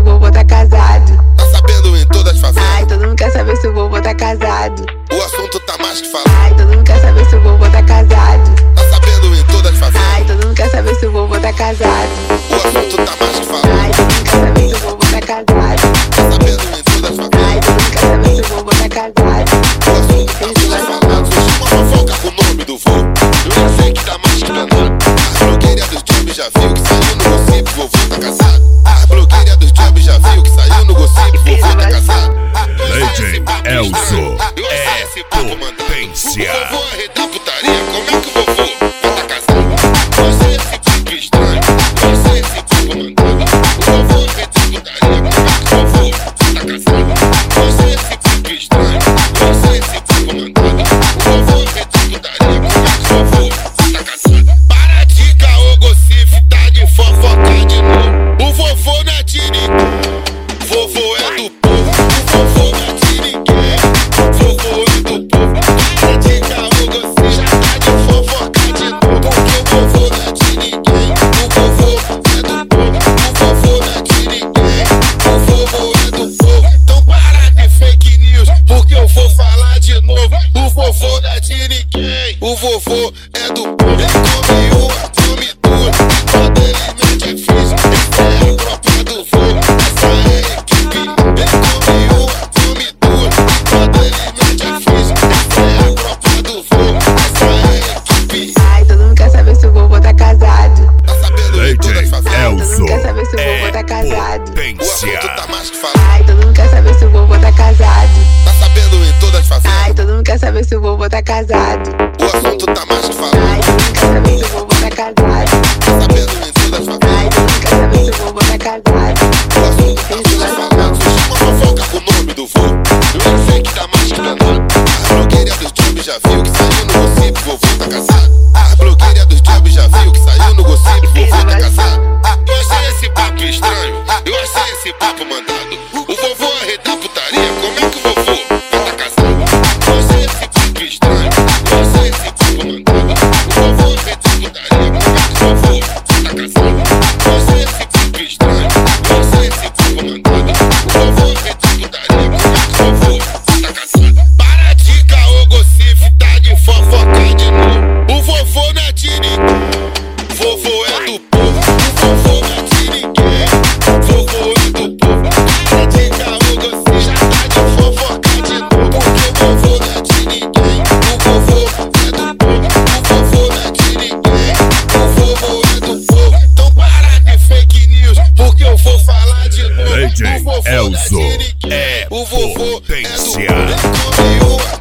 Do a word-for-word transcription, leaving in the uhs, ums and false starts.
vovô tá casado. Tá sabendo em todas as favelas? Ai, todo mundo quer saber se o vovô tá casado. O assunto tá mais que falado. Ai, todo mundo quer saber se o vovô tá casado. Tá sabendo em todas as favelas? Ai, todo mundo quer saber se o vovô tá casado. O assunto tá mais que falado. Ai, todo mundo quer saber se o vovô tá casado. Tá sabendo em todas as favelas? Ai, todo mundo quer saber se o vovô tá casado. O assunto tá mais que falado. Surgiu uma fofoca com o nome do vô. Eu já sei que tá mais que danado. As blogueiras dos jobs já viu que saiu no gossip, vovô tá casado. As blogueiras dos jobs já viu que saiu no gossip, vovô tá casado. Legend Elzo é potência. O vovô é rei da putaria, como é que o vovô vai tá casado? Você é esse papo estranho, você é esse papo mandado. O vovô é rei da putaria, como é que o vovô vai tá casado? Você é esse papo estranho, você é esse papo mandado. O vovô é rei da putaria, como é que o vovô vai tá casado? Para de caô, gossip, tá de fofoca de novo. O vovô não é de ninguém, vovô é do povo. O vovô não é de ninguém, vovô é do povo. Para de caô, gossip, já tá de fofoca de novo. Porque o vovô não é de ninguém, o vovô é do povo. O vovô não é de ninguém, o vovô é do povo. Então para de fake news, porque eu vou falar de novo. O vovô não é de ninguém, o vovô é do povo. Ele come uma, come duas, e quando ele mete é físico. Essa é a tropa do vô, essa é a equipe. Ele come uma, come duas, e quando ele mete é físico. Essa é a tropa do vô, essa é a equipe. Ai, todo mundo quer saber se o vovô tá casado. Tá sabendo em todas as Legend favelas? Todo Elzo mundo quer saber se o vovô tá é casado. O assunto potência. tá mais que falado. Ai, todo mundo quer saber se o vovô tá casado. Tá sabendo em todas as favelas? Ai, todo mundo quer saber se o vovô tá casado. O assunto tá mais que falado. Ai, todo mundo quer saber se o vovô tá casado. Tá sabendo em todas as favelas? Ai, todo mundo quer saber se o vovô tá casado. O assunto tá mais que falado. Surgiu uma fofoca com o nome do vô. Eu já sei que tá mais que danado. As blogueiras dos jobs já viu que saiu no gossip, vovô tá casado. As blogueiras dos jobs já viu que saiu no gossip, vovô tá casado. Eu achei esse papo estranho, eu achei esse papo mandado. O vovô é rei da putaria, como é que o vovô vai tá casado? Eu achei esse papo estranho, eu achei esse papo mandado. O vovô é rei da putaria, como é que o vovô vai tá casado? Eu achei esse papo estranho, eu achei esse papo mandado. O vovô é rei da putaria, como é que o vovô vai tá casado? Para de caô, gossip, tá de fofoca de novo. O vovô não é de ninguém, vovô é do povo. O vovô não é de ninguém, vovô é do povo. Para de caô, gossip, já tá de fofoca de novo. Porque o vovô não é de ninguém, o vovô é do povo. O vovô não é de ninguém, o vovô é do povo. Então para de fake news, porque eu vou falar de novo. Legend O vovô não é de Elzo ninguém, é o vovô é do potência. povo. Ele come uma,